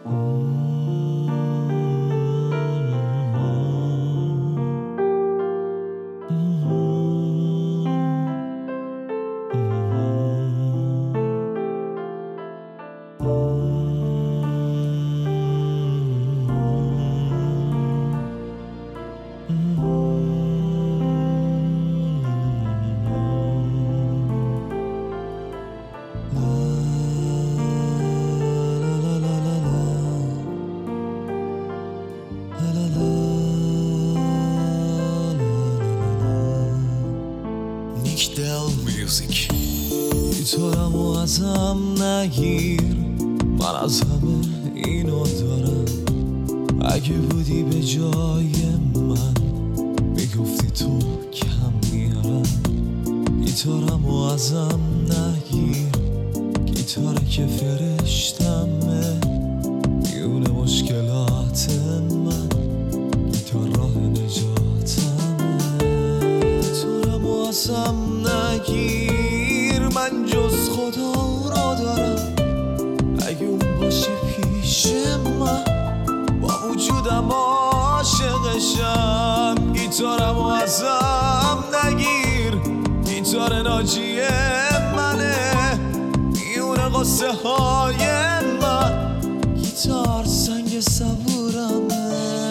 گیتارمو ازم نگیر، من از همه اینو دارم. اگه بودی به جای من میگفتی تو کم میارم. گیتارمو ازم نگیر، گیتاره که فرشتمه، میونه مشکلات من، گیتار راه نجاتمه. گیتارمو ازم نگیر، من جز خدا را دارم. اگه اون باشه پیش من، با وجودم عاشقشم. گیتارمو ازم نگیر، گیتار ناجی منه، میونه قصه های من، گیتار سنگ صبورمه.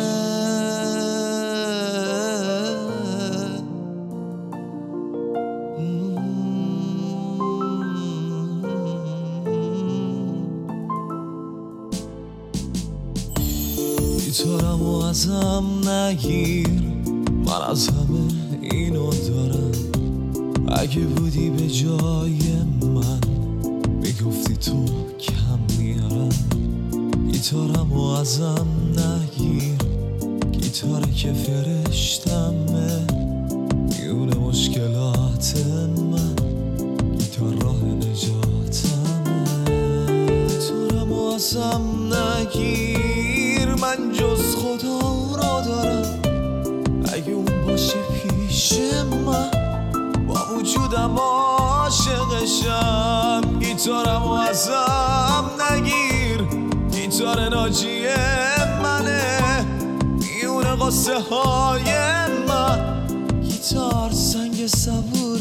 گیتارمو ازم نگیر، من از همه اینو دارم. اگه بودی به جای من میگفتی تو کم میارم. گیتارمو ازم نگیر، گیتاره که فرشتمه، میونه مشکلات من، گیتار راه نجاتمه. گیتارمو ازم نگیر، من جز خدا را دارم. اگه اون باشه پیش من، با وجودم عاشقشم. گیتارمو ازم نگیر، گیتار ناجی منه، میونه قصه های من، گیتار سنگ صبور